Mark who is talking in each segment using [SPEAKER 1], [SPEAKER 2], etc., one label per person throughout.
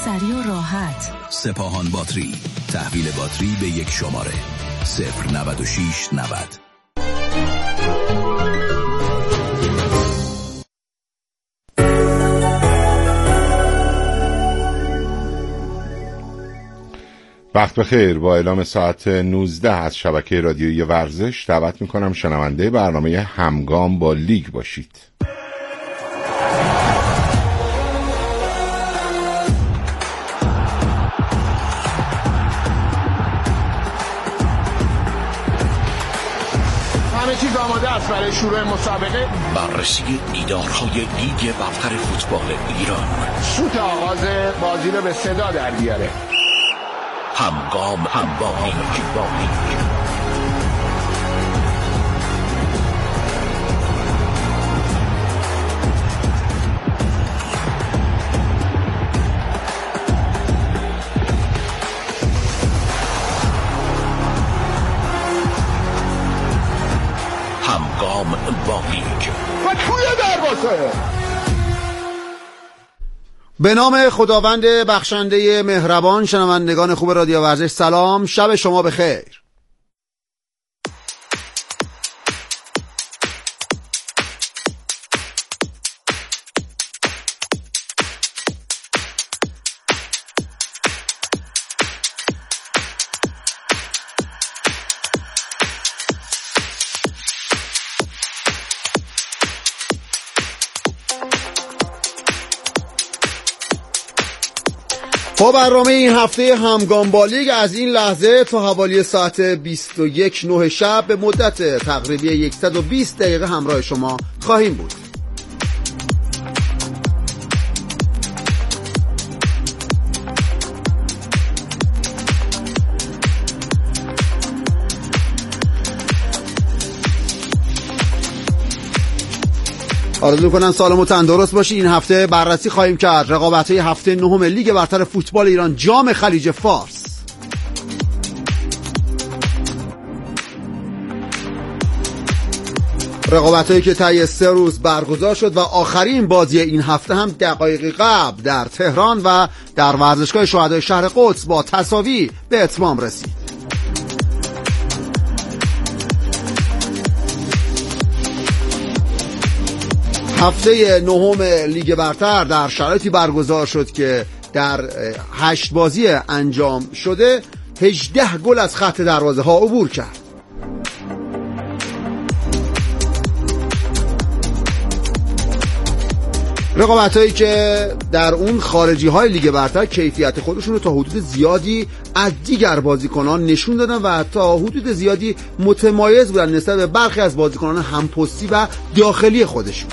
[SPEAKER 1] سریع و راحت.
[SPEAKER 2] سپاهان باتری، تحویل باتری به یک شماره 09690.
[SPEAKER 3] وقت بخیر. با اعلام ساعت 19 از شبکه رادیویی ورزش دعوت میکنم شنونده برنامه همگام با لیگ باشید.
[SPEAKER 4] همه چیز آماده است برای شروع مسابقه.
[SPEAKER 5] بررسی دیدارهای لیگ برتر فوتبال ایران.
[SPEAKER 4] شوت آغاز بازی رو به صدا در بیاره.
[SPEAKER 5] همگام با لیگ. همگام با لیگ.
[SPEAKER 4] و توی دروازه.
[SPEAKER 6] به نام خداوند بخشنده مهربان، شنوندگان خوب رادیو ورزش سلام، شب شما بخیر. با برنامه این هفته همگام با لیگ از این لحظه تا حوالی ساعت 21:09 شب به مدت تقریبی 120 دقیقه همراه شما خواهیم بود. آرزو می‌کنم سالم و تندرست باشی. این هفته بررسی خواهیم کرد رقابت‌های هفته نهم لیگ برتر فوتبال ایران، جام خلیج فارس. رقابت‌هایی که طی 3 روز برگزار شد و آخرین بازی این هفته هم دقایقی قبل در تهران و در ورزشگاه شهدای شهر قدس با تساوی به اتمام رسید. هفته نهم لیگ برتر در شرایطی برگزار شد که در 8 بازی انجام شده 18 گل از خط دروازه ها عبور کرد. رقابت‌هایی که در اون خارجی های لیگ برتر کیفیت خودشون رو تا حدود زیادی از دیگر بازیکنان نشون دادن و تا حدود زیادی متمایز بودن نسبت به برخی از بازیکنان همپستی و داخلی خودشون.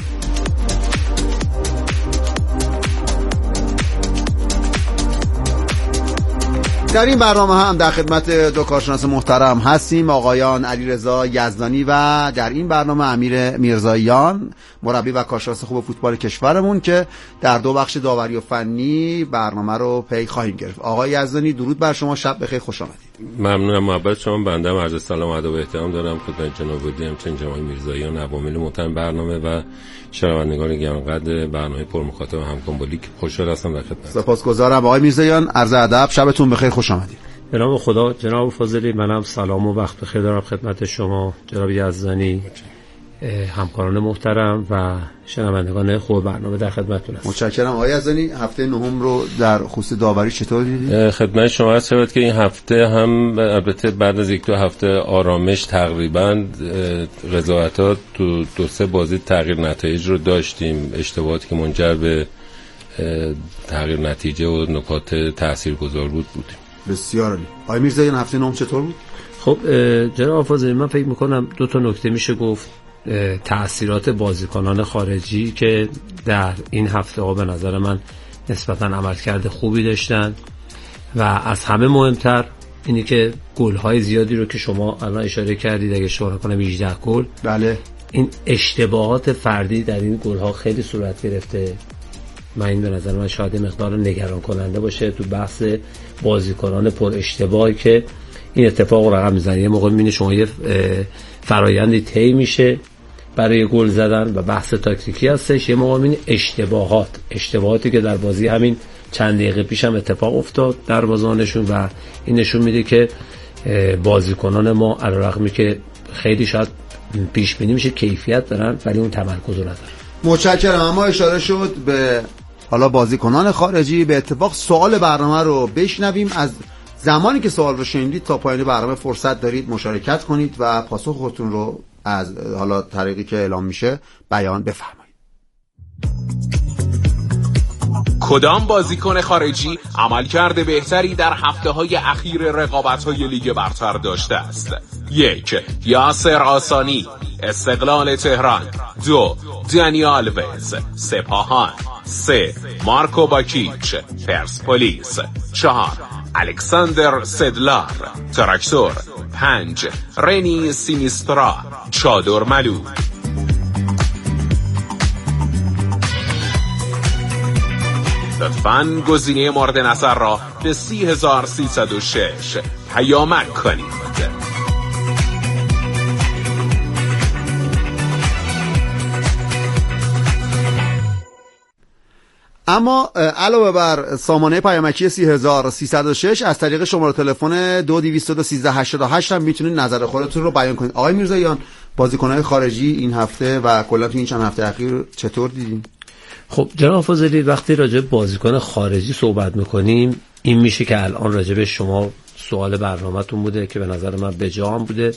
[SPEAKER 6] در این برنامه هم در خدمت دو کارشناس محترم هستیم، آقایان علیرضا یزدانی و در این برنامه امیر میرزاییان، مربی و کارشناس خوب فوتبال کشورمون که در 2 بخش داوری و فنی برنامه رو پی خواهیم گرفت. آقای یزدانی درود بر شما، شب بخیر، خوش آمدید.
[SPEAKER 7] ممنونم محبت شما. بنده هم عرض سلام و ادب و احترام دارم خدمت جناب ودی، همچنین جناب میرزاییان، عوامل محترم برنامه و شنوندگان گرانقدر برنامه پرمخاطب همگام با لیگ. خوشحال هستم در خدمت.
[SPEAKER 6] سپاسگزارم آقای میرزاییان، عرض ادب، شبتون بخیر، خوش آمدید.
[SPEAKER 8] به نام خدا. جناب فاضلی، منم سلام و وقت بخیر دارم خدمت شما جناب یزدانی، همکاران محترم و شنوندگان خوب برنامه در خدمتتون هستم.
[SPEAKER 6] متشکرم. آقای یزدانی، هفته نهم رو در خصوص داوری چطور دیدید؟
[SPEAKER 7] خدمت شما عرض شود که این هفته هم البته بعد از 1-2 هفته آرامش تقریبا قضاوتات تو 2-3 بازی تغییر نتایج رو داشتیم، اشتباهاتی که منجر به تغییر نتیجه و نکات تاثیرگذار بودیم.
[SPEAKER 6] بسیار عالی. آقای میرزاییان، هفته نهم چطور بود؟
[SPEAKER 8] خب جناب فاضلی، من فکر می‌کنم 2 تا نکته میشه گفت. تأثیرات بازیکنان خارجی که در این هفته ها به نظر من نسبتاً عملکرد خوبی داشتن و از همه مهمتر اینی که گل‌های زیادی رو که شما الان اشاره کردید، اگه اشاره کنم 18 گل،
[SPEAKER 6] بله،
[SPEAKER 8] این اشتباهات فردی در این گل‌ها خیلی صورت گرفته. من این به نظر من شاید مقدار نگران کننده باشه تو بحث بازیکنان پر اشتباهی که این اتفاق رو رقم میزنه. یه موقع میبینی شما یه فرایندی طی میشه برای گل زدن و بحث تاکتیکی هستش، یه موقع میبینی اشتباهاتی که در بازی همین چند دقیقه پیش هم اتفاق افتاد دروازه‌بانشون و این نشون میده که بازیکنان ما علیرغمی که خیلی شاید پیش بینی میشه کیفیت دارن ولی اون تمرکز رو ندارن.
[SPEAKER 6] متشکرم. اما اشاره شد به حالا بازیکنان خارجی. به اتفاق سوال برنامه رو بشنویم. از زمانی که سوال رو شنیدید تا پایان برنامه فرصت دارید مشارکت کنید و پاسخ خودتون رو از حالا طریقی که اعلام میشه بیان بفرمایید.
[SPEAKER 1] کدام بازیکن خارجی عملکرد بهتری در هفته‌های اخیر رقابت‌های لیگ برتر داشته است؟ 1. یاسر آسانی، استقلال تهران. 2. دنی آلوز، سپاهان. 3. مارکو باکیچ، پرسپولیس. 4. الکساندر سدلار، تراکتور. 5. رنی سینیسترا، چادرملو. لطفاً گزینه مورد نظر را به 30306 پیامک کنید.
[SPEAKER 6] اما علاوه بر سامانه پیامکی 30306 از طریق شماره تلفن 221388 هم میتونید نظر خودتون رو بیان کنید. آقای میرزاییان، بازیکن‌های خارجی این هفته و کلا تو این چند هفته اخیر چطور دیدین؟
[SPEAKER 8] خب جناب فاضلی، وقتی راجع به بازیکن خارجی صحبت میکنیم این میشه که الان راجع به شما سوال برنامه‌تون بوده که به نظر من بجا هم بوده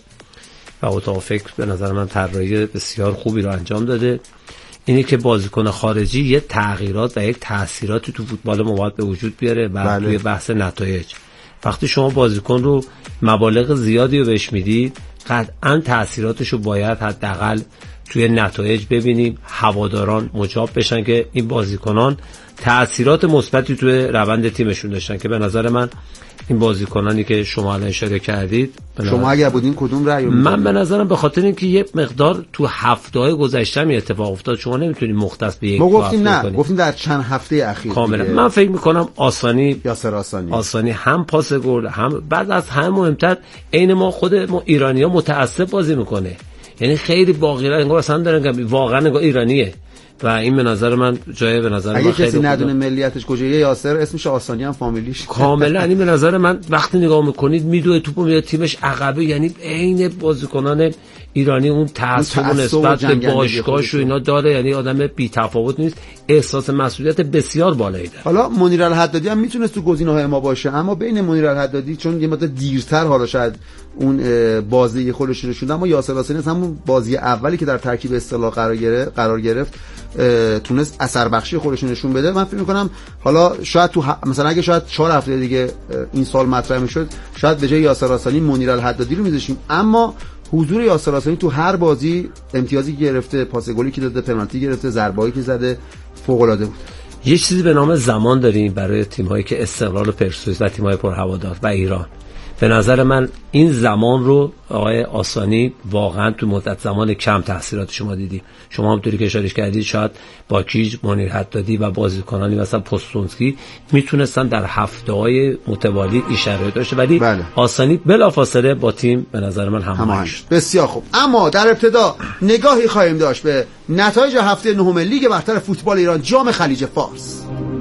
[SPEAKER 8] و اتاق فکر به نظر من طراحی بسیار خوبی رو انجام داده. اینه که بازیکن خارجی یه تغییرات و یک تأثیراتی تو فوتبال ما باید به وجود بیاره و توی بحث نتایج. وقتی شما بازیکن رو مبالغ زیادی رو بهش میدید قطعاً تأثیراتش رو باید حداقل توی نتایج ببینیم، هواداران مجاب بشن که این بازیکنان تأثیرات مثبتی توی روند تیمشون داشتن که به نظر من این بازیکنانی که شما الان اشاره کردید
[SPEAKER 6] شما اگر بودین کدوم رأی میدید؟
[SPEAKER 8] من به نظرم به خاطر اینکه یه مقدار تو هفته‌های گذشته می اتفاق افتاد، شما نمیتونید مختص به یک
[SPEAKER 6] ما گفتیم نه کنید. گفتیم در چند هفته اخیر
[SPEAKER 8] کاملا من فکر میکنم
[SPEAKER 6] یاسر
[SPEAKER 8] آسانی هم پاس گل هم بعد از همه مهمتر عین ما خود ما ایرانی‌ها متعصب بازی میکنه، یعنی خیلی باقی‌را انگار اصلا دارن واقعا انگار ایرانیه و این به نظر من جای به نظر من خیلی
[SPEAKER 6] کسی ندونه ملیتش کجاست یاسر اسمش آسانی هم فامیلیش
[SPEAKER 8] کاملا این به نظر من وقتی نگاه میکنید میدوه توپو میاد تیمش عقبه، یعنی عین بازیکنان ایرانی اون تعصب نسبت به باشگاهش و اینا داره، یعنی آدم بی تفاوت نیست، احساس مسئولیت بسیار بالایی داره.
[SPEAKER 6] حالا منیر الحدادی هم میتونست تو گزینه‌های ما باشه، اما بین منیر الحدادی چون یه مدت دیرتر حالا شاید اون بازی خودش نشون داد، اما یاسر آسانی همون بازی اولی که در ترکیب اصطلاح قرار گرفت تونست اثر بخشی خودش نشون بده. من فکر می‌کنم حالا شاید تو مثلا اگه شاید 4 هفته دیگه این سال مطرح می‌شد شاید به جای یاسر آسانی منیر الحدادی رو می‌ذاشتیم، اما حضور یاسر آسانی تو هر بازی امتیازی گرفته، پاس گلی که داده، پنالتی گرفته، ضربه‌ای که زده فوق‌العاده بود.
[SPEAKER 8] یه چیزی به نام زمان داریم برای تیم‌هایی که استقلال و پرسپولیس و تیم‌های پرهوادار و ایران. به نظر من این زمان رو آقای آسانی واقعا تو مدت زمان کم تاثیرات شما دیدیم. شما همونطوری که اشاره کردید شاید باکیج، منیر حدادی و بازیکنانی مثلا پوستونسکی میتونستن در هفته‌های متوالی این شرایط داشته، ولی آسانی بلافاصله با تیم به نظر من هماهنگ شد.
[SPEAKER 6] بسیار خوب. اما در ابتدا نگاهی خواهیم داشت به نتایج هفته نهم لیگ برتر فوتبال ایران جام خلیج فارس.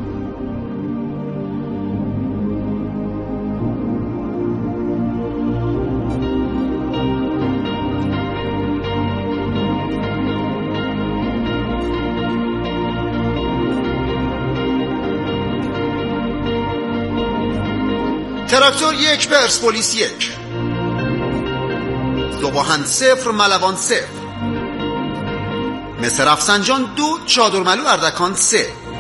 [SPEAKER 6] تراکتور 1 پرسپولیس 1، ذوباهن 0 ملوان 0، مصر رفسنجان 2 چادرملو اردکان 3،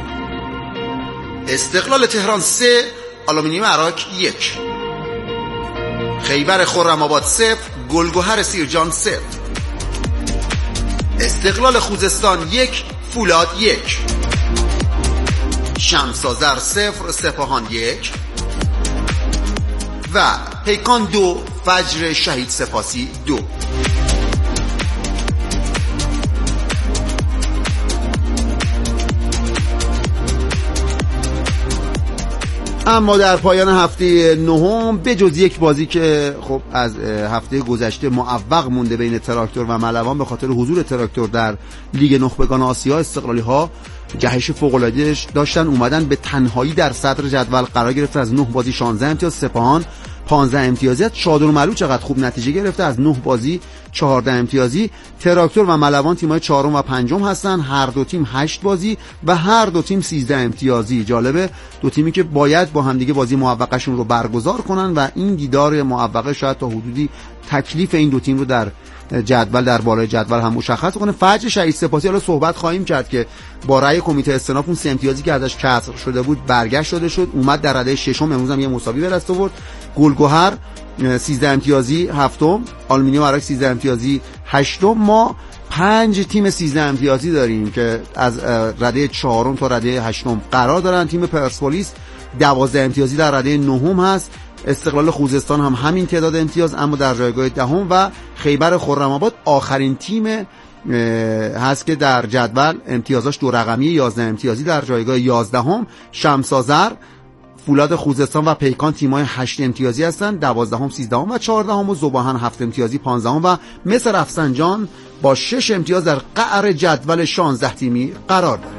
[SPEAKER 6] استقلال تهران 3 آلومینیوم عراق 1، خیبر خرم‌آباد 0 گلگهر سیرجان 0، استقلال خوزستان 1 فولاد 1، شمس آذر 0 سپاهان 1 و پیکان 2 فجر شهید سپاسی 2. اما در پایان هفته نهم به جز یک بازی که خب از هفته گذشته معوق مونده بین تراکتور و ملوان به خاطر حضور تراکتور در لیگ نخبگان آسیا، استقلالی ها جهش فوق‌العاده داشتن، اومدن به تنهایی در صدر جدول قرار گرفتن. از 9 بازی 16 امتیاز، سپاهان 15 امتیازی. چادرملو چقدر خوب نتیجه گرفته، از 9 بازی 14 امتیازی. تراکتور و ملوان تیم‌های چهارم و پنجم هستن، هر دو تیم 8 بازی و هر دو تیم 13 امتیازی. جالبه دو تیمی که باید با همدیگه بازی موفقشون رو برگزار کنن و این دیدار موفقه شاید تا حدودی تکلیف این دو تیم رو در جدول، در بالای جدول هم مشخص کنه. فجر شهید سپاسی حالا صحبت خواهیم کرد که با رأی کمیته استئناف اون 3 امتیازی که ازش کسر شده بود برگشت داده شد، اومد در رده ششم، امروز هم یه مساوی به دست آورد. گلگهر 13 امتیازی هفتم، آلومینیوم عراق 13 امتیازی هشتم. ما 5 تیم 13 امتیازی داریم که از رده 4 تا رده 8 قرار دارن. تیم پرسپولیس 12 امتیازی در رده 9 هست. استقلال خوزستان هم همین تعداد امتیاز اما در جایگاه 10 و خیبر خرم‌آباد آخرین تیم هست که در جدول امتیازاش دو رقمی 11 امتیازی در جایگاه 11. شمس‌آذر، فولاد خوزستان و پیکان تیم‌های 8 امتیازی هستند، 12 13 و 14 و ذوباهن 7 امتیازی 15 و مصر رفسنجان با 6 امتیاز در قعر جدول 16 تیمی قرار دارد.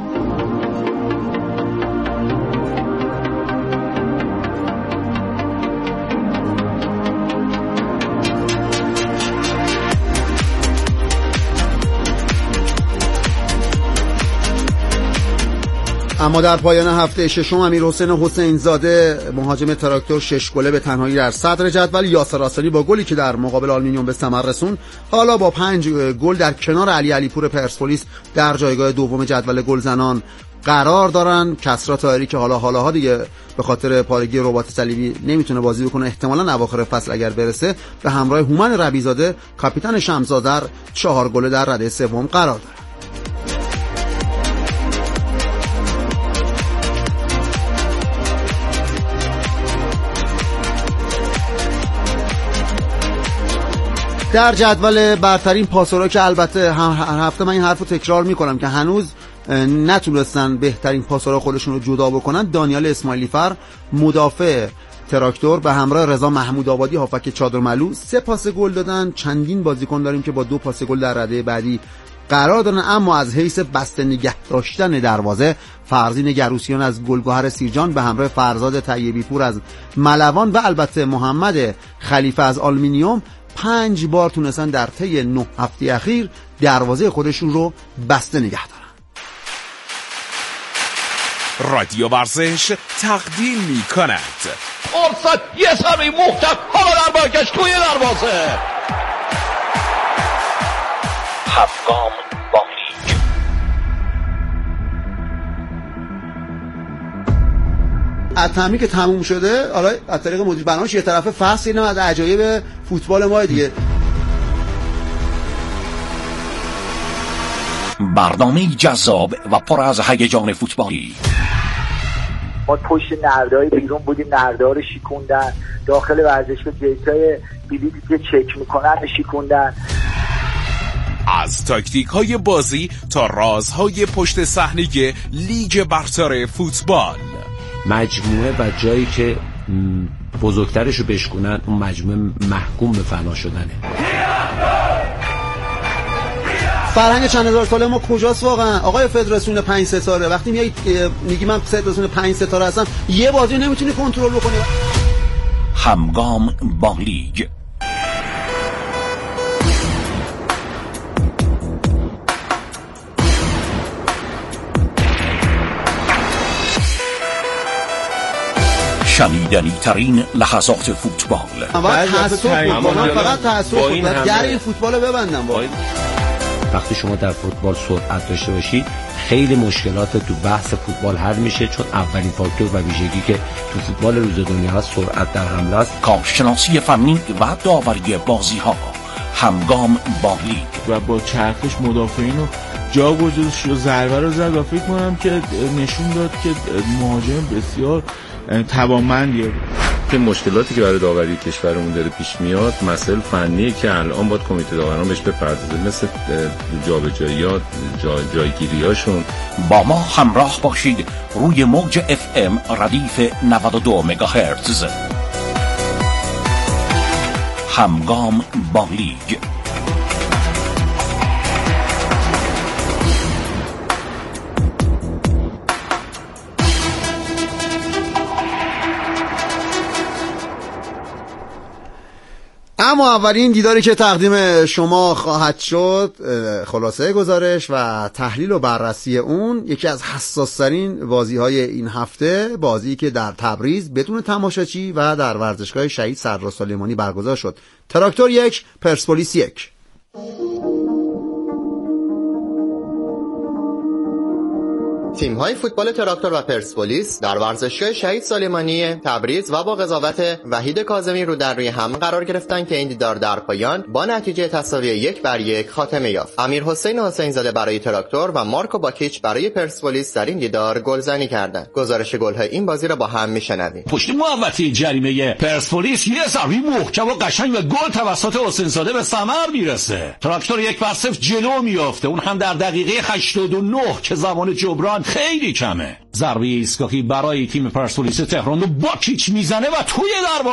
[SPEAKER 6] اما در پایان هفته ششم امیرحسین حسینزاده مهاجم تراکتور 6 گله به تنهایی در صدر جدول. یاسر آسانی با گلی که در مقابل آلومینیوم به ثمر رسوند حالا با 5 گل در کنار علی علیپور پرسپولیس در جایگاه دوم جدول گلزنان قرار دارن. کسری طاهری که حالا دیگه به خاطر پارگی رباط صلیبی نمیتونه بازی بکنه، احتمالاً اواخر فصل اگر برسه، به همراه هومن ربیزاده کاپیتان شمس‌آذر 4 گله در رده سوم قرار داره. در جدول برترین پاسورها که البته هر هفته من این حرف رو تکرار میکنم که هنوز نتونستن بهترین پاسورها خودشون رو جدا بکنن. دانیال اسماعیلی فر مدافع تراکتور به همراه رضا محمود آبادی هافک چادرملو 3 پاس گل دادن. چندین بازیکن داریم که با 2 پاس گل در رده بعدی قرار دارن، اما از حیث بسته نگه داشتن دروازه فرزین گروسیان از گلگهر سیرجان به همراه فرزاد طیبی پور از ملوان و البته محمد خلیفه از آلومینیوم 5 بار تونستن در طی 9 هفته اخیر دروازه خودشون رو بسته نگه دارن.
[SPEAKER 1] رادیو ورزش تقدیم می کند
[SPEAKER 4] فرصت یه سری محکم حالا در برگشت توی دروازه.
[SPEAKER 5] همگام با لیگ.
[SPEAKER 6] اتمی که تموم شده، حالا از طریق مدیر برنامه‌اش یه طرف فصل اینم از عجایب فوتبال ما دیگه.
[SPEAKER 5] برنامه جذاب و پر از هیجان فوتبالی.
[SPEAKER 9] ما پشت نرده‌های بیرون بودیم، نرده‌ها رو شیکوندن، داخل ورزشگاه دیتای بلیطی که چک میکنن شیکوندن.
[SPEAKER 1] از تاکتیک های بازی تا رازهای پشت صحنه لیگ برتر فوتبال.
[SPEAKER 8] مجموعه و جایی که بزرگترش رو بشکنن اون مجموعه محکوم به فنا شدنه.
[SPEAKER 6] فرهنگ چند هزار ساله ما کجاست واقعا؟ آقای فدراسیون 5 ستاره وقتی میگی من فدراسیون 5 ستاره هستم یه بازی نمیتونی کنترل بکنی.
[SPEAKER 5] همگام با لیگ. شنیدنی ترین لحظات فوتبال.
[SPEAKER 6] فقط تعصب گر این فوتبال رو ببندم.
[SPEAKER 8] وقتی شما در فوتبال سرعت داشته باشید خیلی مشکلات تو بحث فوتبال حل میشه، چون اولین فاکتور و ویژگی که تو فوتبال روز دنیا هست سرعت در حمله است.
[SPEAKER 5] کارشناسی فنی و داوری بازی ها. همگام با لیگ.
[SPEAKER 10] و با چرخش مدافعین رو جا گذاشت و ضربه رو زد و فکر کنم که نشون داد که مهاجم بسیار توانمندیه.
[SPEAKER 7] که مشکلاتی که برای داوری کشورمون داره پیش میاد مسائل فنیه که الان باید کمیته داوران بهش بپردازه، مثل جابجایی‌ها، جایگیری‌هاشون.
[SPEAKER 5] با ما همراه باشید روی موج FM ردیف 92 مگاهرتز. همگام با لیگ.
[SPEAKER 6] اما اولین دیداری که تقدیم شما خواهد شد، خلاصه گزارش و تحلیل و بررسی اون، یکی از حساس‌ترین بازی‌های این هفته، بازی که در تبریز بدون تماشاچی و در ورزشگاه شهید سردار سلیمانی برگزار شد. تراکتور 1 پرسپولیس 1.
[SPEAKER 11] تیم‌های فوتبال تراکتور و پرسپولیس در ورزشگاه شهید سلیمانی تبریز و با قضاوت وحید کاظمی رو در روی هم قرار گرفتن که این دیدار در پایان با نتیجه تساوی 1-1 خاتمه یافت. امیرحسین حسین‌زاده برای تراکتور و مارکو باکیچ برای پرسپولیس در این دیدار گلزنی کردند. گزارش گل‌های این بازی را با هم میشنویم.
[SPEAKER 5] پشت محوطه جریمه پرسپولیس یه ضربه محکم و قشنگ و گل توسط حسین‌زاده به ثمر میرسه. تراکتور 1-0 جلو میافته، اون هم در دقیقه 89 که زمان جبران خیلی کمه. ضربه ایستگاهی برای تیم پرسپولیس تهران رو باکیچ میزنه و توی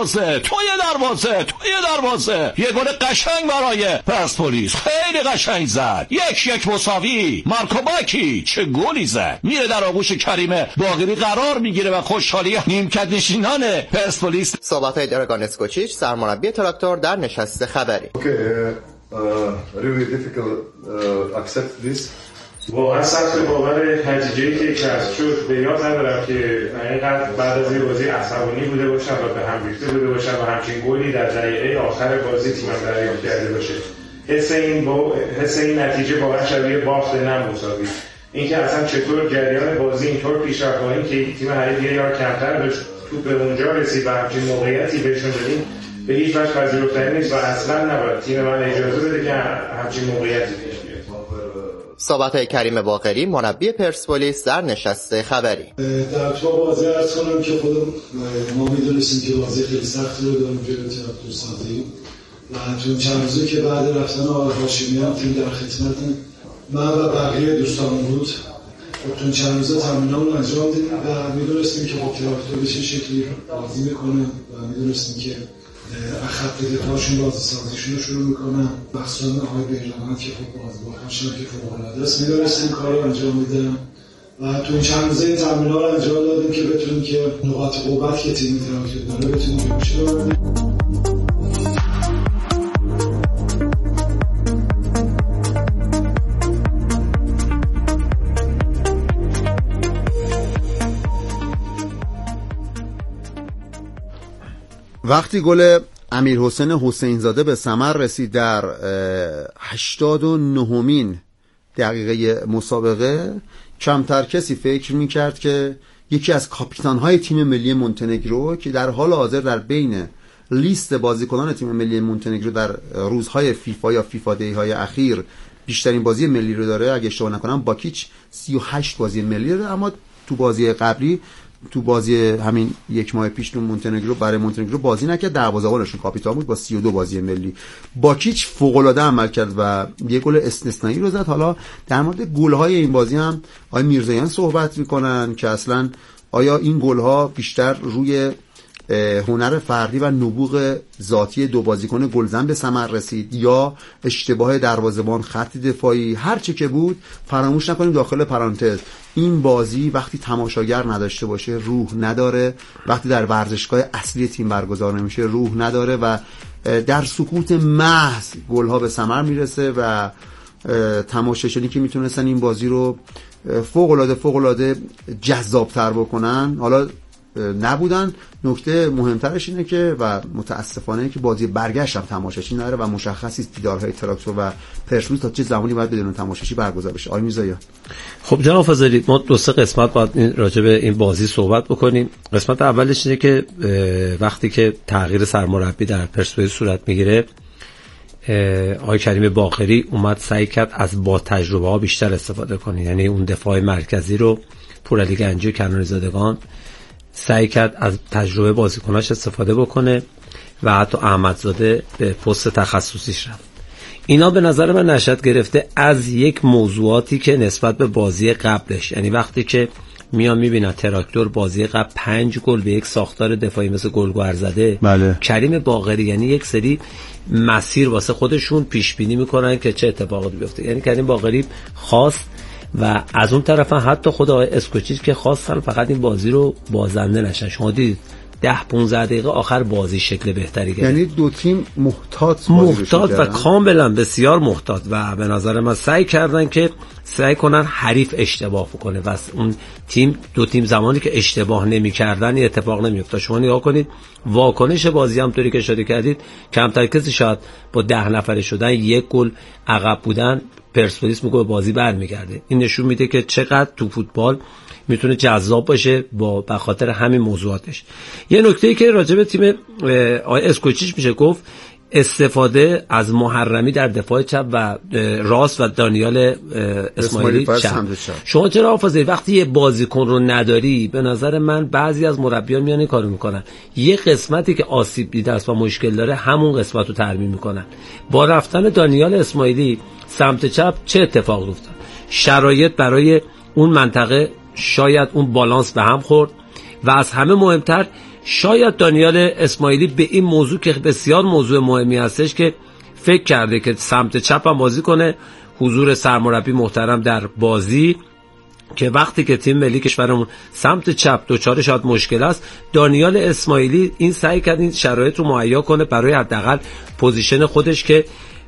[SPEAKER 5] دروازه یه گل قشنگ برای پرسپولیس، خیلی قشنگ زد. 1-1 مساوی. مارکو باکیچ چه گلی زد، میره در آغوش کریم باقری قرار میگیره و خوشحالی نیمکت نشینان پرسپولیس.
[SPEAKER 11] صحبت‌های دراگان اسکوچیچ سرمربی تراکتور در نشست خبری.
[SPEAKER 12] Really difficult accept this.
[SPEAKER 13] واقعا سخت باور نتیجه‌ای که کسب شد. به یاد ندارم که حقیقت بعد از این بازی عصبانی بوده باشم و به هم ریخته بوده باشم و همچین گلی در دقیقه آخر بازی تیمم دریافت کرده باشه. حس این نتیجه واقعا شبیه باخت نه مساوی. اینکه اصلا چطور جریان بازی اینطور پیش رفت با اینکه تیم حریف یه یار کمتر داشت توپ به اونجا رسید و همچین موقعیتی بهشون دادیم به هیچ وجه پذیرفتنی نیست و اصلا نباید تیم من اجازه بده که همچین موقعیتی پیش بیاد.
[SPEAKER 11] صحبت‌های کریم باقری مربی پرسپولیس در نشست خبری.
[SPEAKER 14] در تو بازی عرض کنم که خودم ما می‌دونستیم که بازی خیلی سختی رو داریم جلوی تراکتور سازی و تو چند روزی که بعد رفتن آقای هاشمیان تیم در خدمت من و بقیه دوستانم بود. تو چند روزه تمرینامون انجام دادیم و می‌دونستیم که با تراکتور به چه شکلی بازی می‌کنه و می‌دونستیم که خط دفاعشون بازی سازیشون رو شروع میکنن، مخصوصا آقای بهرامند که خوب بازی باخشن که فوق‌العاده است. می‌دونستیم کار رو انجام میدن و تو این چند روزه این تمرین‌ها رو انجام دادیم که بتونیم که نقاط قوت که تیم تراکتور داره بتونیم جلوش ببریم.
[SPEAKER 6] وقتی گل امیرحسین حسین‌زاده به ثمر رسید در 89مین دقیقه مسابقه، کمتر کسی فکر میکرد که یکی از کاپیتان‌های تیم ملی مونتنگرو که در حال حاضر در بین لیست بازیکنان تیم ملی مونتنگرو در روزهای فیفا یا فیفا دی‌های اخیر بیشترین بازی ملی رو داره، اگه اشتباه نکنم باکیچ 38 بازی ملی داره، اما تو بازی قبلی، تو بازی همین یک ماه پیش تو مونتنگرو برای مونتنگرو بازی نکرد، دروازه‌بانشون کاپیتان بود با 32 بازی ملی. باکیچ فوق‌العاده عمل کرد و یک گل استثنایی رو زد. حالا در مورد گل‌های این بازی هم آقای میرزایان صحبت می‌کنن که اصلاً آیا این گل‌ها بیشتر روی هنر فردی و نبوغ ذاتی دو بازیکن گلزن به ثمر رسید یا اشتباه دروازه‌بان، خط دفاعی، هر چه که بود. فراموش نکنیم داخل پرانتز این بازی وقتی تماشاگر نداشته باشه روح نداره، وقتی در ورزشگاه اصلی تیم برگزار نمیشه روح نداره و در سکوت محض گل‌ها به ثمر میرسه و تماشاچیانی که میتونستن این بازی رو فوق‌العاده جذاب‌تر بکنن حالا نبودن. نکته مهمترش اینه که و متاسفانه که بازی برگشت هم تماشاچی نداره و مشخصی دیدارهای تراکتور و پرسپولیس تا چه زمانی باید بدون تماشاچی برگزار بشه. آقای میرزایی.
[SPEAKER 8] خب جناب فضلی، ما دو سه قسمت باید راجع به این بازی صحبت بکنیم. قسمت اولش اینه که وقتی که تغییر سرمربی در پرسپولیس صورت میگیره، آقای کریم باقری اومد سعی کرد از با تجربه ها بیشتر استفاده کنه، یعنی اون دفاع مرکزی رو پورعلی گنجی و کنانی زادگان سعی کرد از تجربه بازیکناش استفاده بکنه و حتی احمدزاده به پست تخصصیش رفت. اینا به نظر من نشأت گرفته از یک موضوعاتی که نسبت به بازی قبلش، یعنی وقتی که میان میبینن تراکتور بازی قبل 5 گل به یک ساختار دفاعی مثل گلگهر زده،
[SPEAKER 6] بله.
[SPEAKER 8] کریم باقری یعنی یک سری مسیر واسه خودشون پیش بینی میکنن که چه اتفاقاتی بیفته. یعنی کریم باقری خواست و از اون طرف حتی خود آقای اسکوچیچ که خواستن فقط این بازی رو بازنده نشن. شما دیدید 10-15 دقیقه آخر بازی شکل بهتری گرفت.
[SPEAKER 6] یعنی دو تیم محتاط
[SPEAKER 8] و کاملا بسیار محتاط و به نظر من سعی کردن که سعی کنن حریف اشتباه بکنه و اون تیم دو تیم زمانی که اشتباه نمی‌کردن این اتفاق نمی‌افتاد. شما نگاه کنید واکنش بازی هم طوری که اشاره کردید کمتر کسی شاید با 10 نفره شدن یک گل عقب بودن پرسپولیس میگه بازی برمیگرده. این نشون میده که چقدر تو فوتبال میتونه جذاب باشه به خاطر همین موضوعاتش. یه نکته‌ای که راجع به تیم اسکوچیچ میشه گفت استفاده از محرمی در دفاع چپ و راست و دانیال اسماعیلی چپ. شما چرا حافظه وقتی یه بازیکن رو نداری به نظر من بعضی از مربیان میان این کارو میکنن یه قسمتی که آسیب دیده است و مشکل داره همون قسمت رو ترمیم میکنن. با رفتن دانیال اسماعیلی سمت چپ چه اتفاق افتاد؟ شرایط برای اون منطقه شاید اون بالانس به هم خورد و از همه مهمتر شاید دانیال اسماعیلی به این موضوع که بسیار موضوع مهمی هستش که فکر کرده که سمت چپ هم بازی کنه، حضور سرمربی محترم در بازی که وقتی که تیم ملی کشورمون سمت چپ دوچار شاید مشکل است، دانیال اسماعیلی این سعی کرد این شرایط رو مهیا کنه برای حداقل پوزیشن خودش که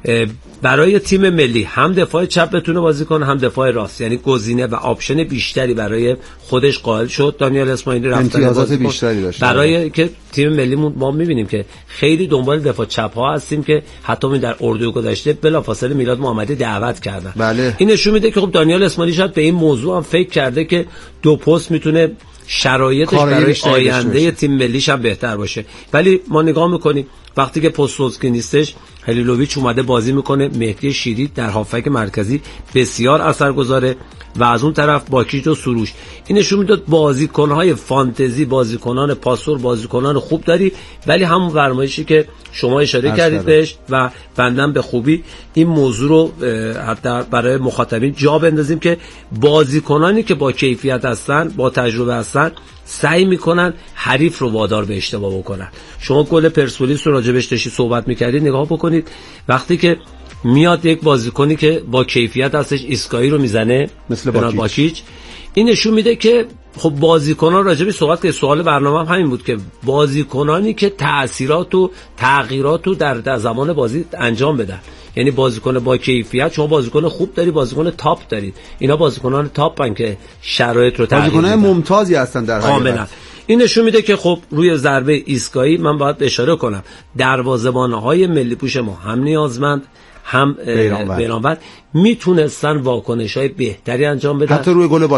[SPEAKER 8] برای تیم ملی هم دفاع چپ بتونه بازی کنه هم دفاع راست، یعنی گزینه و آپشن بیشتری برای خودش قائل شد. دانیال اسماعیلی
[SPEAKER 6] امتیازات بیشتری داشت
[SPEAKER 8] برای که تیم ملیمون ما می‌بینیم که خیلی دنبال دفاع چپ ها هستیم که حتی در اردو گذشته بلافاصله میلاد محمدی دعوت کردن.
[SPEAKER 6] بله.
[SPEAKER 8] این نشون میده که خب دانیال اسماعیلی شاید به این موضوع هم فکر کرده که دو پست میتونه شرایطش برای آینده تیم ملیش هم بهتر باشه. ولی ما نگاه میکنیم وقتی که پستوسکی نیستش هلیلوویچ اومده بازی میکنه، مهدی شیری در هافک مرکزی بسیار اثرگذاره و از اون طرف باکیچ و سروش. این نشون میداد بازیکن‌های فانتزی، بازیکنان پاسور، بازیکنان خوب داری، ولی همون فرمایشی که شما اشاره کردید بهش و بندم به خوبی این موضوع رو حتی برای مخاطبین جا بندازیم که بازیکنانی که با کیفیت هستن، با تجربه هستن، سعی میکنن حریف رو وادار به اشتباه بکنن. شما گل پرسپولیس رو راجبش داشتی صحبت میکردید، نگاه بکنید وقتی که میاد یک بازیکنی که با کیفیت هستش اسکایی رو میزنه مثل باکیچ، این نشون میده که خب بازیکنان راجبش صحبت که سوال برنامه هم همین بود که بازیکنانی که تأثیرات و تغییرات رو در زمان بازی انجام بدن، یعنی بازیکن با کیفیت. شما بازیکن خوب داری، بازیکن تاپ دارید، اینا بازیکنان تاپن که شرایط رو تغییر میدن،
[SPEAKER 6] بازیکنان ممتازی هستن در
[SPEAKER 8] کاملا. این نشون میده که خب روی ضربه ایستگاهی من باید اشاره کنم دروازه‌بان‌های ملی پوش ما هم نیازمند هم بیرانوند میتونستن واکنش‌های بهتری انجام بدن،
[SPEAKER 6] حتی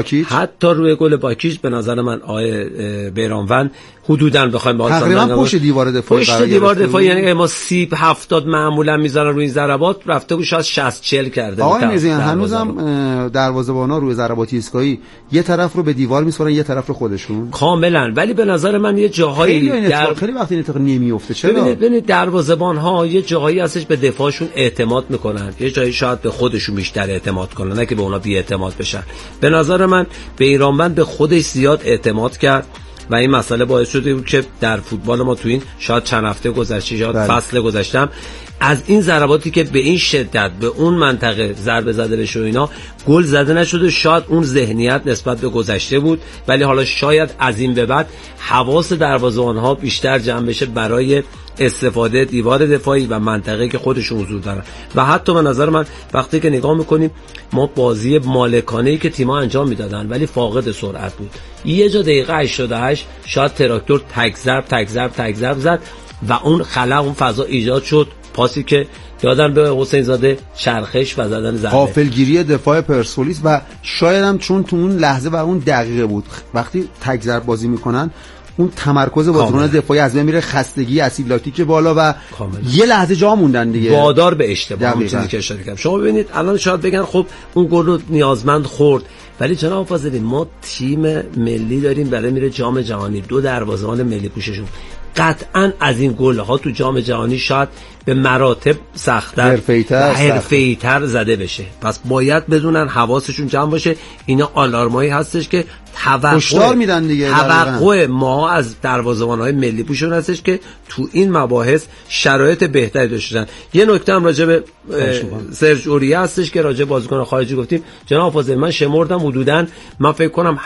[SPEAKER 6] روی گل باکیچ به نظر من بیرانوند حدوداً بخوایم تقریبا پشت دیوار دفاعی
[SPEAKER 8] قرار گرفته، یعنی ما 30-70 معمولا میذارن روی این ضربات، رفته بود شاید 60-40 کرده.
[SPEAKER 6] آقای میرزاییان هنوزم دروازه‌بان‌ها روی ضربات ایستگاهی یه طرف رو به دیوار میسپارن یه طرف رو خودشون
[SPEAKER 8] کاملا، ولی به نظر من یه جاهایی
[SPEAKER 6] خیلی وقتی این اتفاق نمیفته. چرا؟
[SPEAKER 8] ببینید دروازه‌بان‌ها یه جاهایی هستش به دفاعشون اعتماد میکنن، یه جایی شاید به خودشون بیشتر اعتماد کنن نه که به اونا بی اعتماد بشن. به نظر من به ایرانوند به خودش زیاد اعتماد کرد و این مسئله باعث شده بود که در فوتبال ما تو این شاید چند هفته گذشته شاید فصل گذشتم از این ضرباتی که به این شدت به اون منطقه ضربه زده بشه و اینا گل زده نشده، شاید اون ذهنیت نسبت به گذشته بود، ولی حالا شاید از این به بعد حواس دروازه‌بان‌ها بیشتر جمع بشه برای استفاده دیوار دفاعی و منطقه‌ای که خودشون حضور دارن. و حتی به نظر من وقتی که نگاه میکنیم ما بازی مالکانه‌ای که تیم‌ها انجام میدادن ولی فاقد سرعت بود، یه جا دقیقه 88 شاید تراکتور تک ضرب زد و اون خلا اون فضا ایجاد شد، پاسی که دادن به حسین زاده چرخش و زدن ضربه،
[SPEAKER 6] غافلگیری دفاع پرسپولیس و شاید هم چون تو اون لحظه و اون دقیقه بود وقتی تک ضرب بازی میکنن اون تمرکز بازیکن دفاعی از بین میره، خستگی اسید لاکتیک بالا و یه لحظه جا موندن دیگه،
[SPEAKER 8] وادار به اشتباه. همون چیزی که اشاره کردم شما ببینید الان شاید بگن خب اون گل رو نیازمند خورد، ولی جناب فاضلی ما تیم ملی داریم برای میره جام جهانی، 2 دروازه‌بان ملی پوششون قطعاً از این گل‌ها تو جام جهانی شاید به مراتب سخت‌تر حرفه‌ای‌تر زده بشه. پس باید بدونن حواسشون جمع باشه، اینا آلارمایی هستش که
[SPEAKER 6] هشدار میدن دیگه.
[SPEAKER 8] توقع ما از دروازه‌بان‌های ملی پوشون هستش که تو این مباحث شرایط بهتری داشته باشن. یه نکته هم راجع به سرج اوریه هستش که راجع بازیکن خارجی گفتیم. جناب حافظی من شمردم حدوداً من فکر کنم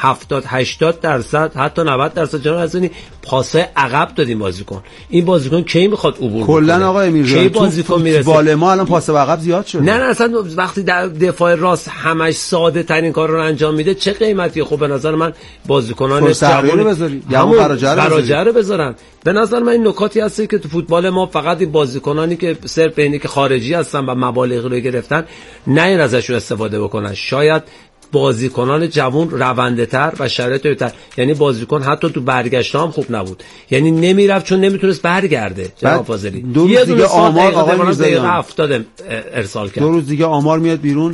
[SPEAKER 8] 70-80% حتی 90% جناب حسنی پاسای عقب دادیم بازیکن. این بازیکن کی میخواد عبور کنه؟
[SPEAKER 6] کلا آقای میرزایی بازیکن میرسه فوتبال ما الان پاس به عقب زیاد شده.
[SPEAKER 8] نه اصلا وقتی در دفاع راست همش ساده ترین کار رو انجام میده چه قیمتی؟ خب به نظر من بازیکنان
[SPEAKER 6] جوون بذاری یا
[SPEAKER 8] براجر رو بذارن. به نظر من این نکاتی هست که تو فوتبال ما فقط این بازیکنانی که صرف اینی که خارجی هستن و مبالغ رو گرفتن نه این ازشون استفاده بکنن. شاید بازیکنان جوان رونده‌تر و شرایط بهتر، یعنی بازیکن حتی تو برگشت هم خوب نبود، یعنی نمیرفت چون نمیتونست برگرده. جناب فاضلی
[SPEAKER 6] یه دیگه آمار آقای میرزایی
[SPEAKER 8] 70 ارسال کرد،
[SPEAKER 6] 2 روز دیگه آمار میاد بیرون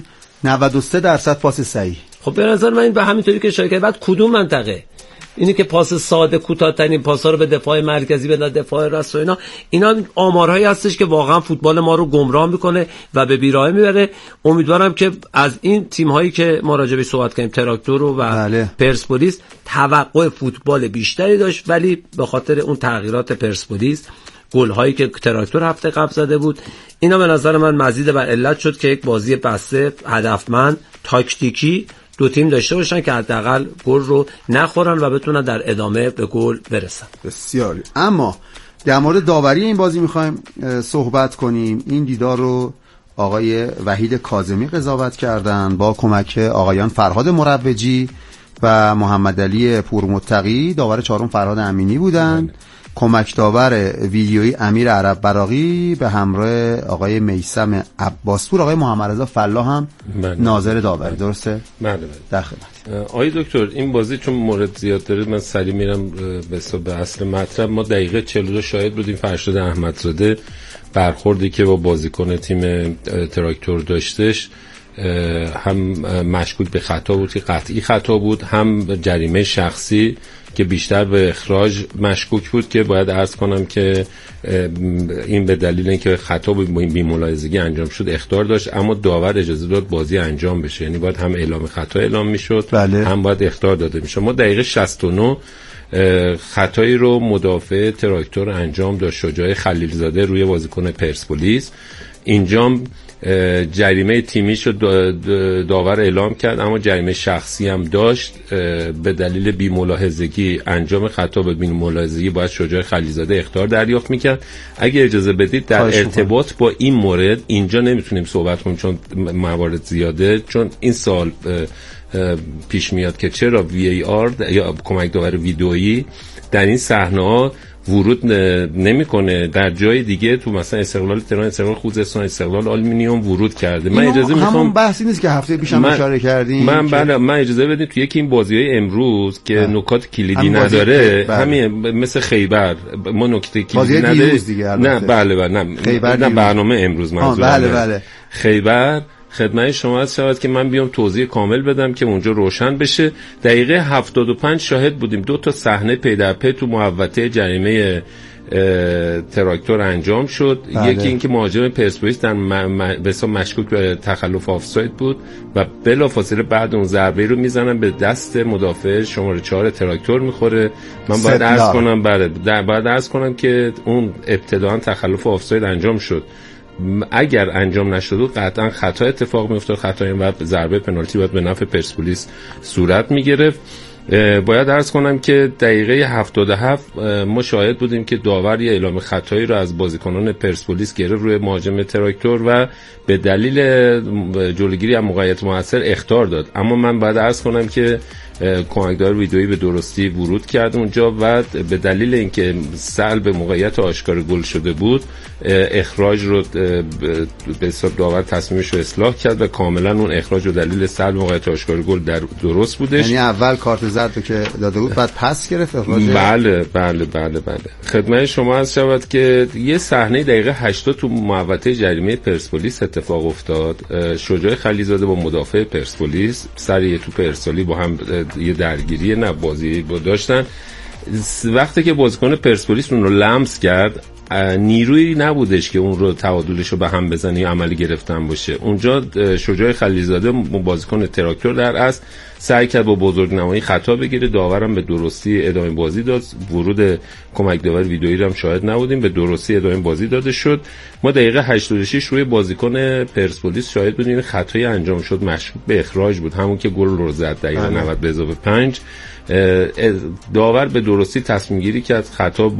[SPEAKER 6] 93% پاس صحیح.
[SPEAKER 8] خب به نظر من این به همین طوری که اشاره کرد. بعد کدوم منطقه اینی که پاس ساده کوتاه‌ترین پاس‌ها رو به دفاع مرکزی بده، دفاع راست و اینا آمارهایی هستش که واقعا فوتبال ما رو گمراه میکنه و به بیراهه میبره. امیدوارم که از این تیم‌هایی که ما راجع بهش صحبت کردیم، تراکتور و پرسپولیس، توقع فوتبال بیشتری داشت ولی به خاطر اون تغییرات پرسپولیس، گل‌هایی که تراکتور هفته قبل زده بود، اینا به نظر من مزید بر علت شد که یک بازی بسته، هدفمند، تاکتیکی دو تیم داشته باشن که حداقل گل رو نخورن و بتونن در ادامه به گل برسن.
[SPEAKER 6] بسیاری. اما در مورد داوری این بازی میخوایم صحبت کنیم. این دیدار رو آقای وحید کاظمی قضاوت کردن با کمک آقایان فرهاد مروجی و محمد علی پورمتقی. داور چهارم فرهاد امینی بودن. کمک داور ویدیویی امیر عرب براقی به همراه آقای میثم عباسپور. آقای محمد رضا فلاح هم ناظر داوری. درسته؟
[SPEAKER 7] بله.
[SPEAKER 6] در خدمت.
[SPEAKER 7] آقای دکتر این بازی چون مورد زیاد داره من سریع میرم به اصل مطلب. ما دقیقه 42 شاهد بودیم فرشاد احمدزاده برخوردی که با بازیکن تیم تراکتور داشتش هم مشکوک به خطا بود که قطعی خطا بود، هم جریمه شخصی که بیشتر به اخراج مشکوک بود که باید عرض کنم که این به دلیل اینکه خطا بی ملاحظگی انجام شد اخطار داشت، اما داور اجازه داد بازی انجام بشه، یعنی باید هم اعلام خطا اعلام میشد هم باید اخطار داده میشد. ما دقیقه 69 خطایی رو مدافع تراکتور انجام داد، شجاع خلیلزاده روی بازیکن پرسپولیس. اینجام جریمه تیمیش رو داور اعلام کرد، اما جریمه شخصی هم داشت. به دلیل بی‌ملاحظگی انجام خطا به بی‌ملاحظگی باید شجاع خلیلزاده اخطار دریافت میکرد. اگه اجازه بدید در ارتباط با این مورد اینجا نمیتونیم صحبت کنیم چون موارد زیاده، چون این سال پیش میاد که چرا VAR یا کمک داور ویدئویی در این صحنه‌ها ورود نمیکنه. در جای دیگه تو مثلا استقلال تهران، استقلال خوزستان، استقلال آلومینیوم ورود کرده. من اجازه میخوام،
[SPEAKER 6] همون بحثی نیست که هفته پیشم اشاره کردیم.
[SPEAKER 7] من اجازه بدید تو یکی این بازی‌های امروز که نکات کلیدی نداره، همین مثل خیبر ما نکته کلیدی نداره. نه نه برنامه امروز منظورم.
[SPEAKER 6] بله.
[SPEAKER 7] خیبر خدمت شما هست شود که من بیام توضیح کامل بدم که اونجا روشن بشه. دقیقه 75 شاهد بودیم 2 تا صحنه پی در پی تو محوطه جریمه تراکتور انجام شد. یکی اینکه مهاجم پرسپولیس در بسا مشکوک به تخلف آفساید بود و بلافاصله بعد اون ضربه رو میزنن به دست مدافع شماره 4 تراکتور میخوره. من باید عرض کنم که اون ابتداً تخلف آفساید انجام شد. اگر انجام نشد قطعا خطا اتفاق میافتاد، خطا این و ضربه پنالتی باید به نفع پرسپولیس صورت میگرفت. باید عرض کنم که دقیقه 77 ما شاهد بودیم که داور یه اعلام خطایی رو از بازیکنان پرسپولیس گرفت روی مهاجم تراکتور و به دلیل جلوگیری از موقعیت موثر اخطار داد. اما من باید عرض کنم که کمکدار ویدئویی به درستی ورود کرد اونجا و به دلیل اینکه سلب موقعیت آشکار گل شده بود اخراج رو به حساب داور تصمیمش رو اصلاح کرد و کاملا اون اخراج رو دلیل سلب موقعیت آشکار گل درست بودش.
[SPEAKER 6] یعنی اول کارت زرد رو که داده بود بعد پس گرفت اخراج.
[SPEAKER 7] بله. خدمت شما عرض شود که یه صحنه دقیقه 80 تو محوطه جریمه پرسپولیس اتفاق افتاد. شجاع خلیلزاده با مدافع پرسپولیس سر یه توپ ارسالی با هم یه درگیری بازی داشتن. وقتی که بازیکن پرسپولیس اون رو لمس کرد نیرویی نبودش که اون رو تعادلش رو به هم بزنه یا عملی گرفتن باشه. اونجا شجاع خلیلزاده بازیکن تراکتور در اصل سعی کرد با بزرگنمایی خطا بگیره، داورم به درستی ادامه بازی داد. ورود کمک داور ویدئویی رو هم شاهد نبودیم، به درستی ادامه بازی داده شد. ما دقیقه 86 روی بازیکن پرسپولیس شاهد بودیم خطایی انجام شد، مشکوک به اخراج بود، همون که گل رو زد دقیقه 90 به اضافه 5. داور به درستی تصمیم گیری کرد، خطا